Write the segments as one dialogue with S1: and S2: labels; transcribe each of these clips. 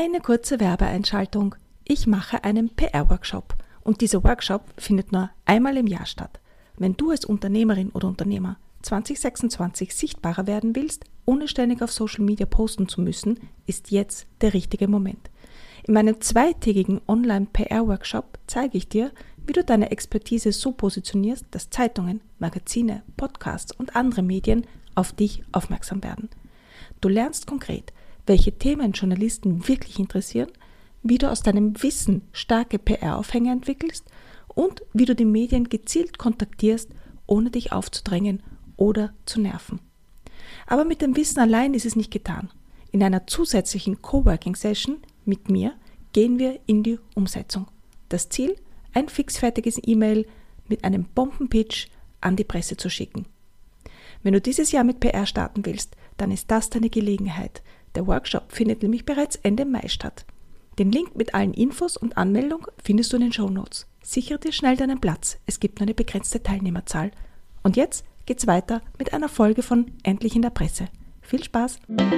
S1: Eine kurze Werbeeinschaltung. Ich mache einen PR-Workshop und dieser Workshop findet nur einmal im Jahr statt. Wenn du als Unternehmerin oder Unternehmer 2026 sichtbarer werden willst, ohne ständig auf Social Media posten zu müssen, ist jetzt der richtige Moment. In meinem zweitägigen Online-PR-Workshop zeige ich dir, wie du deine Expertise so positionierst, dass Zeitungen, Magazine, Podcasts und andere Medien auf dich aufmerksam werden. Du lernst konkret, welche Themen Journalisten wirklich interessieren, wie du aus deinem Wissen starke PR-Aufhänger entwickelst und wie du die Medien gezielt kontaktierst, ohne dich aufzudrängen oder zu nerven. Aber mit dem Wissen allein ist es nicht getan. In einer zusätzlichen Coworking-Session mit mir gehen wir in die Umsetzung. Das Ziel: ein fixfertiges E-Mail mit einem Bombenpitch an die Presse zu schicken. Wenn du dieses Jahr mit PR starten willst, dann ist das deine Gelegenheit. Der Workshop findet nämlich bereits Ende Mai statt. Den Link mit allen Infos und Anmeldung findest du in den Shownotes. Sichere dir schnell deinen Platz, es gibt nur eine begrenzte Teilnehmerzahl. Und jetzt geht's weiter mit einer Folge von Endlich in der Presse. Viel Spaß!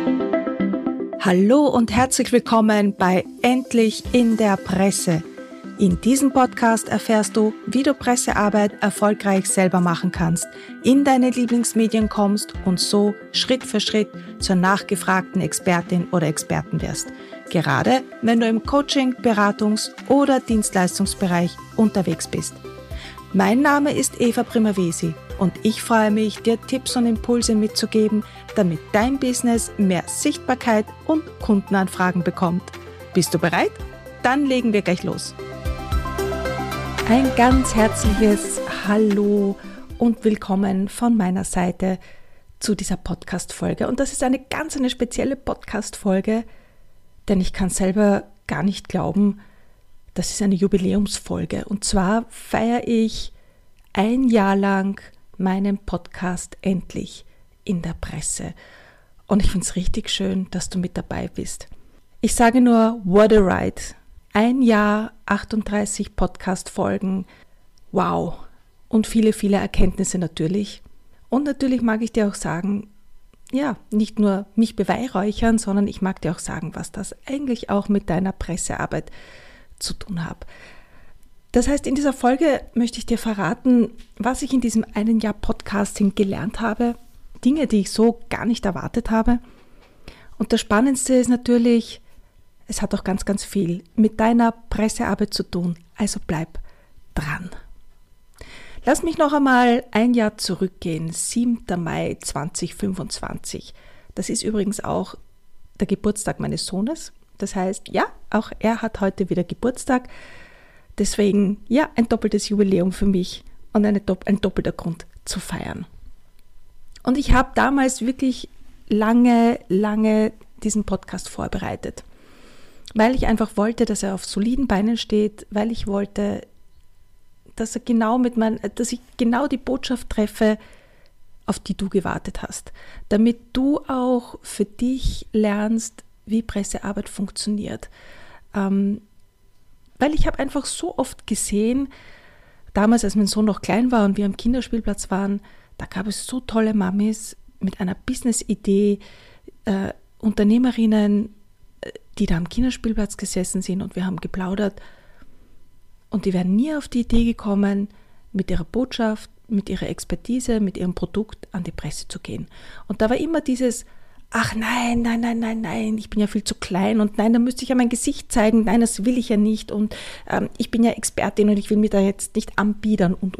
S1: Hallo und herzlich willkommen bei Endlich in der Presse. In diesem Podcast erfährst du, wie du Pressearbeit erfolgreich selber machen kannst, in deine Lieblingsmedien kommst und so Schritt für Schritt zur nachgefragten Expertin oder Experten wirst. Gerade wenn du im Coaching-, Beratungs- oder Dienstleistungsbereich unterwegs bist. Mein Name ist Eva Primavesi und ich freue mich, dir Tipps und Impulse mitzugeben, damit dein Business mehr Sichtbarkeit und Kundenanfragen bekommt. Bist du bereit? Dann legen wir gleich los. Ein ganz herzliches Hallo und willkommen von meiner Seite zu dieser Podcast-Folge. Und das ist eine spezielle Podcast-Folge, denn ich kann selber gar nicht glauben, das ist eine Jubiläumsfolge. Und zwar feiere ich ein Jahr lang meinen Podcast endlich in der Presse. Und ich finde es richtig schön, dass du mit dabei bist. Ich sage nur, what a ride. Ein Jahr, 38 Podcast-Folgen, wow. Und viele, viele Erkenntnisse natürlich. Und natürlich mag ich dir auch sagen, ja, nicht nur mich beweihräuchern, sondern ich mag dir auch sagen, was das eigentlich auch mit deiner Pressearbeit zu tun hat. Das heißt, in dieser Folge möchte ich dir verraten, was ich in diesem einen Jahr Podcasting gelernt habe, Dinge, die ich so gar nicht erwartet habe. Und das Spannendste ist natürlich, es hat auch ganz, ganz viel mit deiner Pressearbeit zu tun, also bleib dran. Lass mich noch einmal ein Jahr zurückgehen, 7. Mai 2025. Das ist übrigens auch der Geburtstag meines Sohnes. Das heißt, ja, auch er hat heute wieder Geburtstag. Deswegen, ja, ein doppeltes Jubiläum für mich und ein doppelter Grund zu feiern. Und ich habe damals wirklich lange diesen Podcast vorbereitet. Weil ich einfach wollte, dass er auf soliden Beinen steht, weil ich wollte, dass ich genau die Botschaft treffe, auf die du gewartet hast. Damit du auch für dich lernst, wie Pressearbeit funktioniert. Weil ich habe einfach so oft gesehen, damals, als mein Sohn noch klein war und wir am Kinderspielplatz waren, da gab es so tolle Mamis mit einer Business-Idee, Unternehmerinnen, die da am Kinderspielplatz gesessen sind und wir haben geplaudert und die wären nie auf die Idee gekommen, mit ihrer Botschaft, mit ihrer Expertise, mit ihrem Produkt an die Presse zu gehen. Und da war immer dieses, ach nein, ich bin ja viel zu klein und nein, da müsste ich ja mein Gesicht zeigen, nein, das will ich ja nicht und ich bin ja Expertin und ich will mich da jetzt nicht anbiedern und.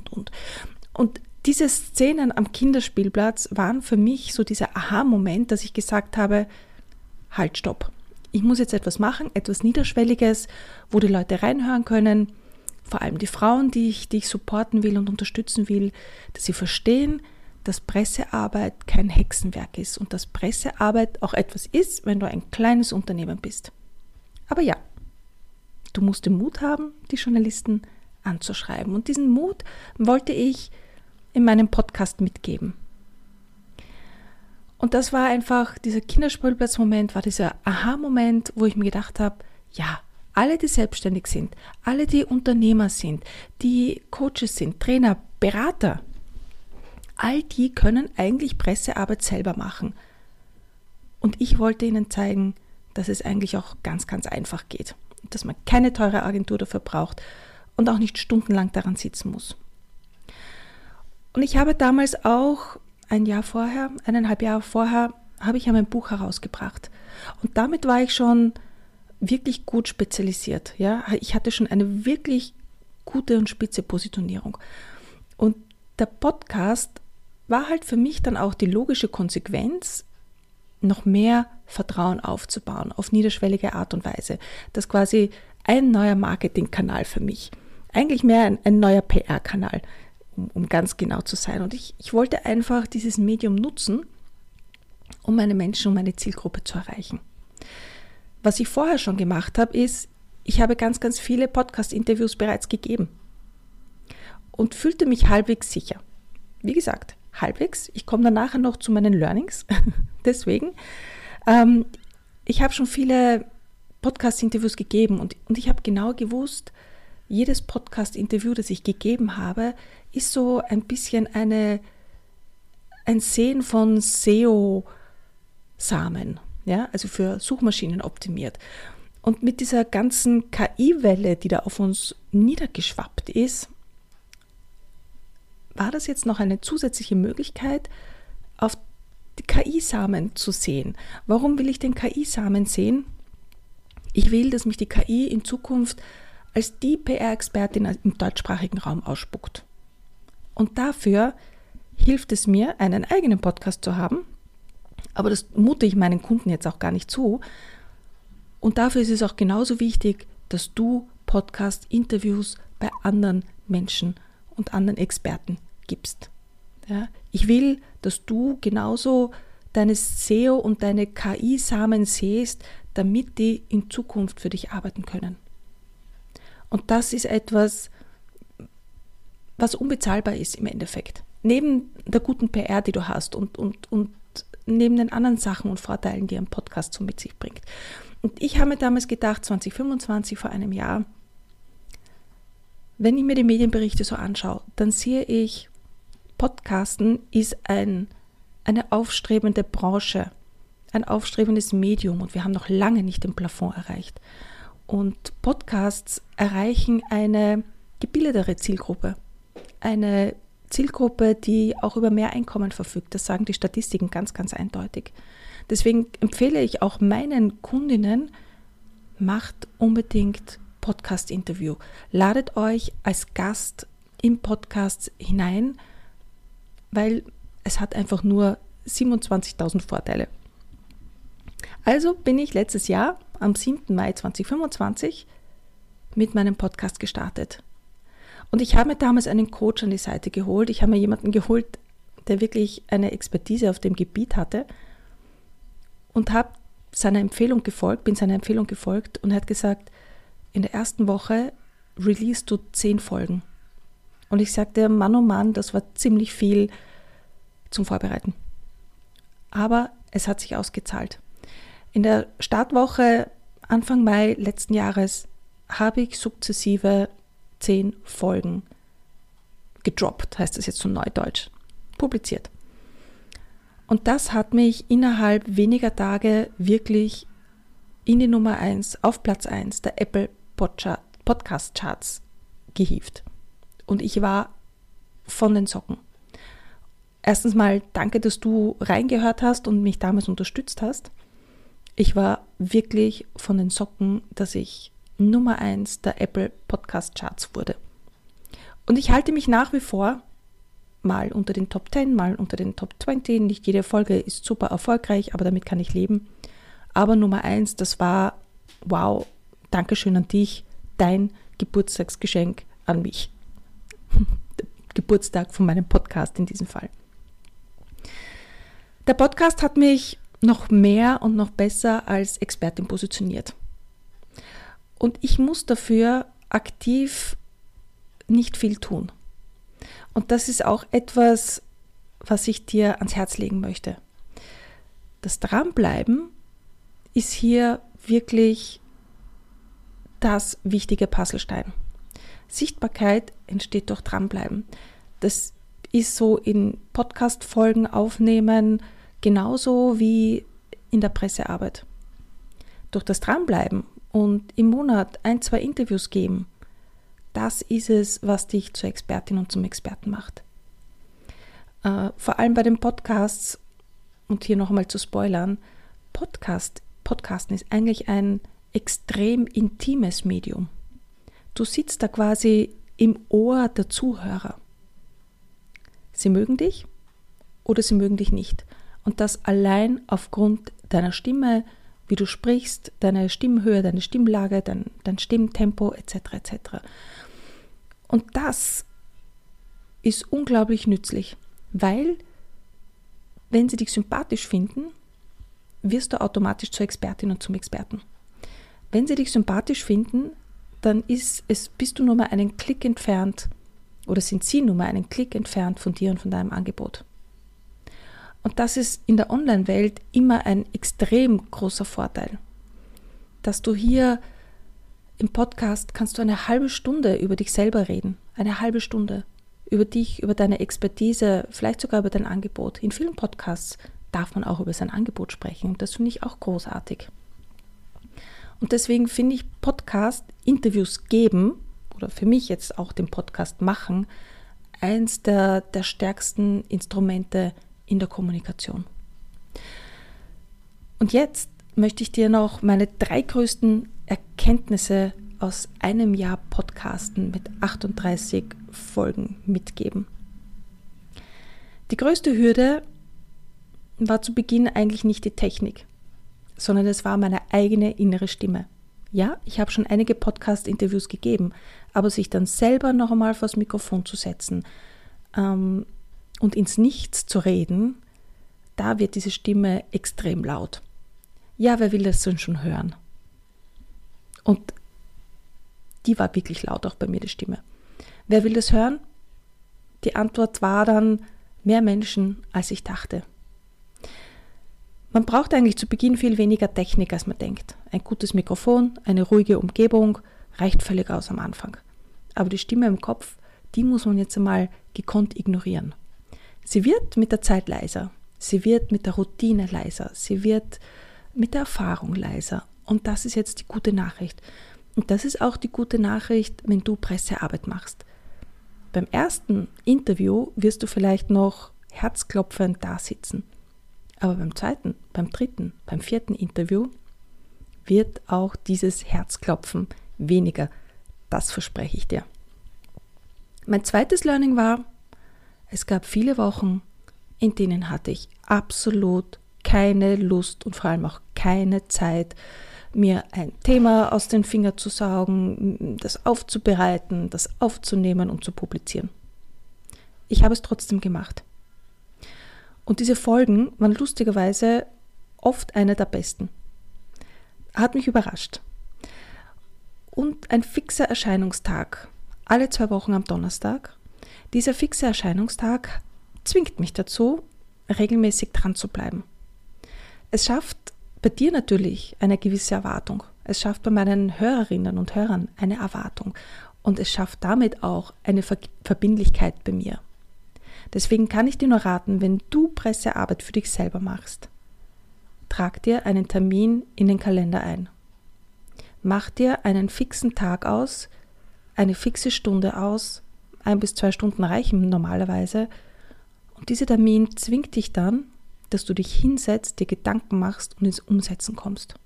S1: Und diese Szenen am Kinderspielplatz waren für mich so dieser Aha-Moment, dass ich gesagt habe, halt, stopp. Ich muss jetzt etwas machen, etwas Niederschwelliges, wo die Leute reinhören können, vor allem die Frauen, die ich supporten will und unterstützen will, dass sie verstehen, dass Pressearbeit kein Hexenwerk ist und dass Pressearbeit auch etwas ist, wenn du ein kleines Unternehmen bist. Aber ja, du musst den Mut haben, die Journalisten anzuschreiben. Und diesen Mut wollte ich in meinem Podcast mitgeben. Und das war einfach, dieser Kinderspielplatz-Moment, war dieser Aha-Moment, wo ich mir gedacht habe, ja, alle, die selbstständig sind, alle, die Unternehmer sind, die Coaches sind, Trainer, Berater, all die können eigentlich Pressearbeit selber machen. Und ich wollte ihnen zeigen, dass es eigentlich auch ganz, ganz einfach geht. Dass man keine teure Agentur dafür braucht und auch nicht stundenlang daran sitzen muss. Und ich habe damals auch 1,5 Jahre vorher, habe ich ja mein Buch herausgebracht. Und damit war ich schon wirklich gut spezialisiert. Ja? Ich hatte schon eine wirklich gute und spitze Positionierung. Und der Podcast war halt für mich dann auch die logische Konsequenz, noch mehr Vertrauen aufzubauen, auf niederschwellige Art und Weise. Das ist quasi ein neuer Marketingkanal für mich. Eigentlich mehr ein neuer PR-Kanal, um ganz genau zu sein. Und ich wollte einfach dieses Medium nutzen, um meine Menschen, um meine Zielgruppe zu erreichen. Was ich vorher schon gemacht habe, ist, ich habe ganz, ganz viele Podcast-Interviews bereits gegeben und fühlte mich halbwegs sicher. Wie gesagt, halbwegs. Ich komme dann nachher noch zu meinen Learnings. Deswegen, ich habe schon viele Podcast-Interviews gegeben und ich habe genau gewusst, jedes Podcast-Interview, das ich gegeben habe, ist so ein bisschen ein Säen von SEO-Samen, ja, also für Suchmaschinen optimiert. Und mit dieser ganzen KI-Welle, die da auf uns niedergeschwappt ist, war das jetzt noch eine zusätzliche Möglichkeit, auf die KI-Samen zu sehen. Warum will ich den KI-Samen sehen? Ich will, dass mich die KI in Zukunft als die PR-Expertin im deutschsprachigen Raum ausspuckt. Und dafür hilft es mir, einen eigenen Podcast zu haben, aber das mute ich meinen Kunden jetzt auch gar nicht zu. Und dafür ist es auch genauso wichtig, dass du Podcast-Interviews bei anderen Menschen und anderen Experten gibst. Ja? Ich will, dass du genauso deine SEO und deine KI-Samen säst, damit die in Zukunft für dich arbeiten können. Und das ist etwas, was unbezahlbar ist im Endeffekt. Neben der guten PR, die du hast und neben den anderen Sachen und Vorteilen, die ein Podcast so mit sich bringt. Und ich habe mir damals gedacht, 2025, vor einem Jahr, wenn ich mir die Medienberichte so anschaue, dann sehe ich, Podcasten ist eine aufstrebende Branche, ein aufstrebendes Medium und wir haben noch lange nicht den Plafond erreicht. Und Podcasts erreichen eine gebildetere Zielgruppe, eine Zielgruppe, die auch über mehr Einkommen verfügt. Das sagen die Statistiken ganz, ganz eindeutig. Deswegen empfehle ich auch meinen Kundinnen, macht unbedingt Podcast-Interview. Ladet euch als Gast im Podcast hinein, weil es hat einfach nur 27.000 Vorteile. Also bin ich letztes Jahr am 7. Mai 2025 mit meinem Podcast gestartet. Und ich habe mir damals einen Coach an die Seite geholt. Ich habe mir jemanden geholt, der wirklich eine Expertise auf dem Gebiet hatte und habe seiner Empfehlung gefolgt, bin seiner Empfehlung gefolgt und hat gesagt, in der ersten Woche releasest du 10 Folgen. Und ich sagte, Mann, oh Mann, das war ziemlich viel zum Vorbereiten. Aber es hat sich ausgezahlt. In der Startwoche Anfang Mai letzten Jahres habe ich sukzessive 10 Folgen gedroppt, heißt das jetzt so neudeutsch, publiziert. Und das hat mich innerhalb weniger Tage wirklich in die Nummer 1, auf Platz 1 der Apple Podcast Charts gehievt. Und ich war von den Socken. Erstens mal danke, dass du reingehört hast und mich damals unterstützt hast. Ich war wirklich von den Socken, dass ich Nummer 1 der Apple Podcast Charts wurde. Und ich halte mich nach wie vor mal unter den Top 10, mal unter den Top 20. Nicht jede Folge ist super erfolgreich, aber damit kann ich leben. Aber Nummer 1, das war, wow, Dankeschön an dich, dein Geburtstagsgeschenk an mich. Der Geburtstag von meinem Podcast in diesem Fall. Der Podcast hat mich noch mehr und noch besser als Expertin positioniert. Und ich muss dafür aktiv nicht viel tun. Und das ist auch etwas, was ich dir ans Herz legen möchte. Das Dranbleiben ist hier wirklich das wichtige Puzzlestein. Sichtbarkeit entsteht durch Dranbleiben. Das ist so in Podcast-Folgen aufnehmen, genauso wie in der Pressearbeit. durch das Dranbleiben und im Monat 1-2 Interviews geben, das ist es, was dich zur Expertin und zum Experten macht. Vor allem bei den Podcasts, und hier noch einmal zu spoilern, Podcasten ist eigentlich ein extrem intimes Medium. Du sitzt da quasi im Ohr der Zuhörer. Sie mögen dich oder sie mögen dich nicht. Und das allein aufgrund deiner Stimme, wie du sprichst, deine Stimmhöhe, deine Stimmlage, dein Stimmtempo etc. etc. Und das ist unglaublich nützlich, weil wenn sie dich sympathisch finden, wirst du automatisch zur Expertin und zum Experten. Wenn sie dich sympathisch finden, dann bist du nur mal einen Klick entfernt oder sind sie nur mal einen Klick entfernt von dir und von deinem Angebot. Und das ist in der Online-Welt immer ein extrem großer Vorteil, dass du hier im Podcast kannst du eine halbe Stunde über dich selber reden, eine halbe Stunde über dich, über deine Expertise, vielleicht sogar über dein Angebot. In vielen Podcasts darf man auch über sein Angebot sprechen und das finde ich auch großartig. Und deswegen finde ich Podcast-Interviews geben oder für mich jetzt auch den Podcast machen, eins der stärksten Instrumente in der Kommunikation. Und jetzt möchte ich dir noch meine 3 größten Erkenntnisse aus einem Jahr Podcasten mit 38 Folgen mitgeben. Die größte Hürde war zu Beginn eigentlich nicht die Technik, sondern es war meine eigene innere Stimme. Ja, ich habe schon einige Podcast-Interviews gegeben, aber sich dann selber noch einmal vor das Mikrofon zu setzen und ins Nichts zu reden, da wird diese Stimme extrem laut. Ja, wer will das denn schon hören? Und die war wirklich laut auch bei mir, die Stimme. Wer will das hören? Die Antwort war dann mehr Menschen, als ich dachte. Man braucht eigentlich zu Beginn viel weniger Technik, als man denkt. Ein gutes Mikrofon, eine ruhige Umgebung reicht völlig aus am Anfang. Aber die Stimme im Kopf, die muss man jetzt einmal gekonnt ignorieren. Sie wird mit der Zeit leiser, sie wird mit der Routine leiser, sie wird mit der Erfahrung leiser. Und das ist jetzt die gute Nachricht. Und das ist auch die gute Nachricht, wenn du Pressearbeit machst. Beim ersten Interview wirst du vielleicht noch herzklopfend da sitzen. Aber beim zweiten, beim dritten, beim vierten Interview wird auch dieses Herzklopfen weniger. Das verspreche ich dir. Mein zweites Learning war, es gab viele Wochen, in denen hatte ich absolut keine Lust und vor allem auch keine Zeit, mir ein Thema aus den Fingern zu saugen, das aufzubereiten, das aufzunehmen und zu publizieren. Ich habe es trotzdem gemacht. Und diese Folgen waren lustigerweise oft eine der besten. Hat mich überrascht. Und ein fixer Erscheinungstag, alle 2 Wochen am Donnerstag. Dieser fixe Erscheinungstag zwingt mich dazu, regelmäßig dran zu bleiben. Es schafft bei dir natürlich eine gewisse Erwartung. Es schafft bei meinen Hörerinnen und Hörern eine Erwartung. Und es schafft damit auch eine Verbindlichkeit bei mir. Deswegen kann ich dir nur raten, wenn du Pressearbeit für dich selber machst, trag dir einen Termin in den Kalender ein. Mach dir einen fixen Tag aus, eine fixe Stunde aus, 1 bis 2 Stunden reichen normalerweise. Und dieser Termin zwingt dich dann, dass du dich hinsetzt, dir Gedanken machst und ins Umsetzen kommst.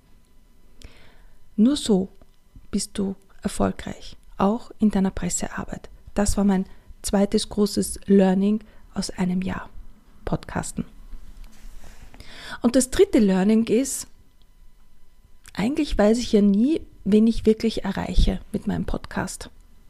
S1: Nur so bist du erfolgreich, auch in deiner Pressearbeit. Das war mein zweites großes Learning aus einem Jahr Podcasten. Und das dritte Learning ist, eigentlich weiß ich ja nie, wen ich wirklich erreiche mit meinem Podcast.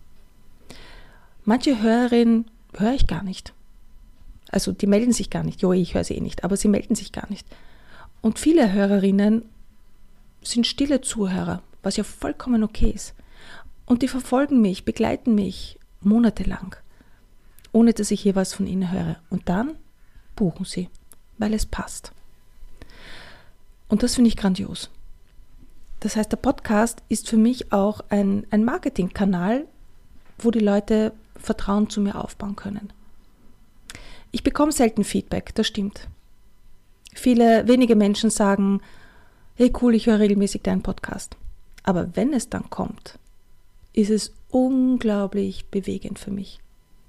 S1: Manche Hörerinnen höre ich gar nicht. Also die melden sich gar nicht. Jo, ich höre sie eh nicht, aber sie melden sich gar nicht. Und viele Hörerinnen sind stille Zuhörer, was ja vollkommen okay ist. Und die verfolgen mich, begleiten mich monatelang, ohne dass ich hier was von ihnen höre. Und dann buchen sie, weil es passt. Und das finde ich grandios. Das heißt, der Podcast ist für mich auch ein Marketingkanal, wo die Leute Vertrauen zu mir aufbauen können. Ich bekomme selten Feedback, das stimmt. Wenige Menschen sagen, hey cool, ich höre regelmäßig deinen Podcast. Aber wenn es dann kommt, ist es unglaublich bewegend für mich.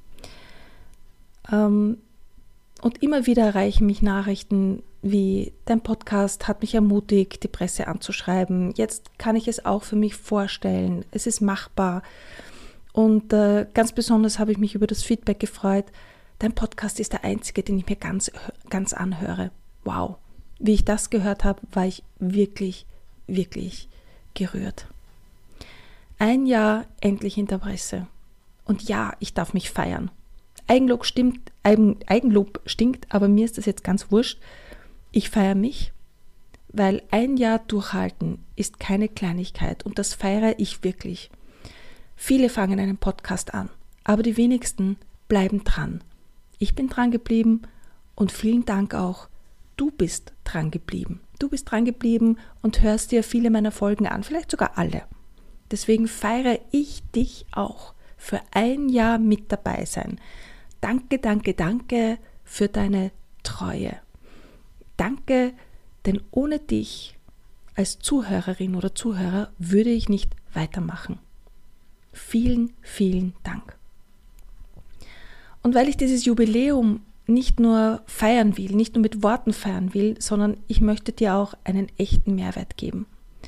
S1: Und immer wieder erreichen mich Nachrichten wie, dein Podcast hat mich ermutigt, die Presse anzuschreiben. Jetzt kann ich es auch für mich vorstellen. Es ist machbar. Und ganz besonders habe ich mich über das Feedback gefreut. Dein Podcast ist der einzige, den ich mir ganz anhöre. Wow. Wie ich das gehört habe, war ich wirklich, wirklich gerührt. 1 Jahr endlich in der Presse. Und ja, ich darf mich feiern. Eigenlob stinkt, aber mir ist das jetzt ganz wurscht. Ich feiere mich, weil 1 Jahr durchhalten ist keine Kleinigkeit und das feiere ich wirklich. Viele fangen einen Podcast an, aber die wenigsten bleiben dran. Ich bin dran geblieben und vielen Dank auch, du bist dran geblieben. Du bist dran geblieben und hörst dir viele meiner Folgen an, vielleicht sogar alle. Deswegen feiere ich dich auch für 1 Jahr mit dabei sein. Danke, danke, danke für deine Treue. Danke, denn ohne dich als Zuhörerin oder Zuhörer würde ich nicht weitermachen. Vielen, vielen Dank. Und weil ich dieses Jubiläum nicht nur feiern will, nicht nur mit Worten feiern will, sondern ich möchte dir auch einen echten Mehrwert geben.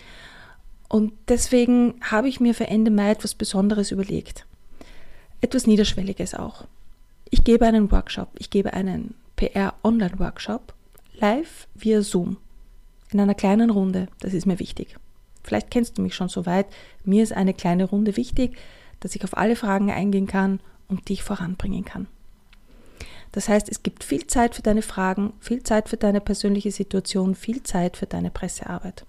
S1: Und deswegen habe ich mir für Ende Mai etwas Besonderes überlegt. Etwas Niederschwelliges auch. Ich gebe einen Workshop, ich gebe einen PR-Online-Workshop live via Zoom, in einer kleinen Runde, das ist mir wichtig. Vielleicht kennst du mich schon so weit, mir ist eine kleine Runde wichtig, dass ich auf alle Fragen eingehen kann und dich voranbringen kann. Das heißt, es gibt viel Zeit für deine Fragen, viel Zeit für deine persönliche Situation, viel Zeit für deine Pressearbeit.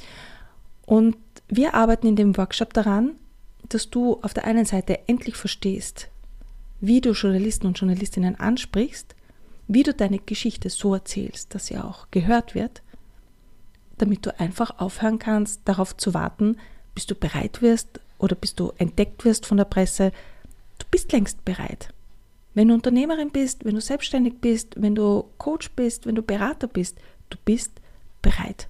S1: Und wir arbeiten in dem Workshop daran, dass du auf der einen Seite endlich verstehst, wie du Journalisten und Journalistinnen ansprichst, wie du deine Geschichte so erzählst, dass sie auch gehört wird, damit du einfach aufhören kannst, darauf zu warten, bis du bereit wirst oder bis du entdeckt wirst von der Presse. Du bist längst bereit. Wenn du Unternehmerin bist, wenn du selbstständig bist, wenn du Coach bist, wenn du Berater bist, du bist bereit.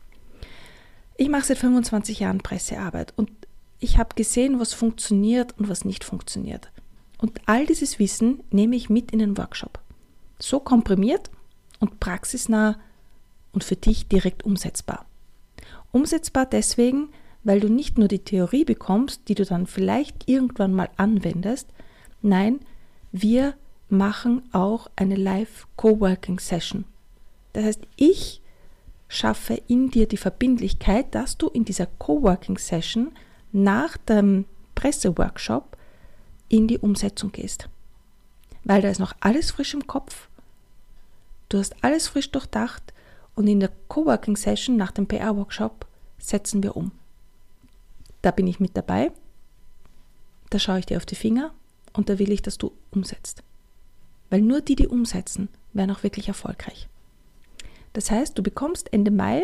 S1: Ich mache seit 25 Jahren Pressearbeit und ich habe gesehen, was funktioniert und was nicht funktioniert. Und all dieses Wissen nehme ich mit in den Workshop. So komprimiert und praxisnah und für dich direkt umsetzbar. Umsetzbar deswegen, weil du nicht nur die Theorie bekommst, die du dann vielleicht irgendwann mal anwendest. Nein, wir machen auch eine Live-Coworking-Session. Das heißt, ich schaffe in dir die Verbindlichkeit, dass du in dieser Coworking-Session nach dem Presseworkshop in die Umsetzung gehst. Weil da ist noch alles frisch im Kopf, du hast alles frisch durchdacht und in der Coworking-Session nach dem PR-Workshop setzen wir um. Da bin ich mit dabei, da schaue ich dir auf die Finger und da will ich, dass du umsetzt. Weil nur die umsetzen, werden auch wirklich erfolgreich. Das heißt, du bekommst Ende Mai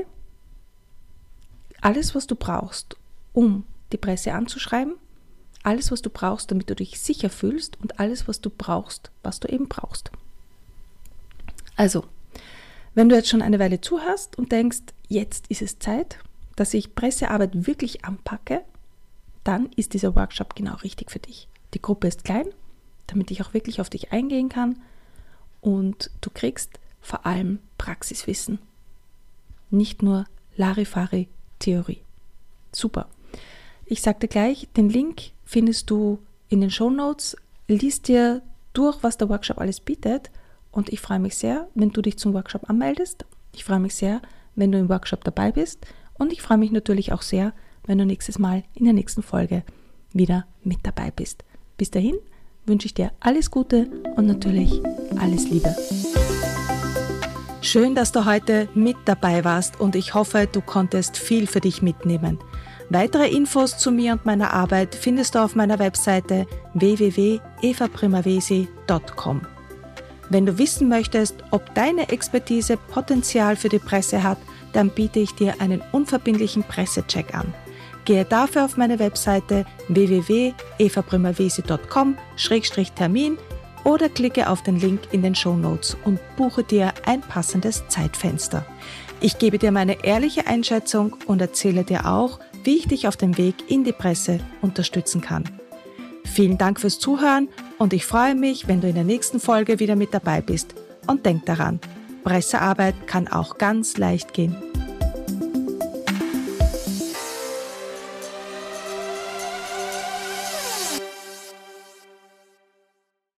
S1: alles, was du brauchst, um die Presse anzuschreiben, alles, was du brauchst, damit du dich sicher fühlst und alles, was du brauchst, was du eben brauchst. Also, wenn du jetzt schon eine Weile zuhörst und denkst, jetzt ist es Zeit, dass ich Pressearbeit wirklich anpacke, dann ist dieser Workshop genau richtig für dich. Die Gruppe ist klein, damit ich auch wirklich auf dich eingehen kann und du kriegst vor allem Praxiswissen. Nicht nur Larifari-Theorie. Super. Ich sagte gleich, den Link findest du in den Shownotes. Lies dir durch, was der Workshop alles bietet und ich freue mich sehr, wenn du dich zum Workshop anmeldest. Ich freue mich sehr, wenn du im Workshop dabei bist und ich freue mich natürlich auch sehr, wenn du nächstes Mal in der nächsten Folge wieder mit dabei bist. Bis dahin wünsche ich dir alles Gute und natürlich alles Liebe. Schön, dass du heute mit dabei warst und ich hoffe, du konntest viel für dich mitnehmen. Weitere Infos zu mir und meiner Arbeit findest du auf meiner Webseite www.evaprimavesi.com. Wenn du wissen möchtest, ob deine Expertise Potenzial für die Presse hat, dann biete ich dir einen unverbindlichen Pressecheck an. Gehe dafür auf meine Webseite www.evaprimavesi.com/Termin oder klicke auf den Link in den Shownotes und buche dir ein passendes Zeitfenster. Ich gebe dir meine ehrliche Einschätzung und erzähle dir auch, wie ich dich auf dem Weg in die Presse unterstützen kann. Vielen Dank fürs Zuhören und ich freue mich, wenn du in der nächsten Folge wieder mit dabei bist. Und denk daran, Pressearbeit kann auch ganz leicht gehen.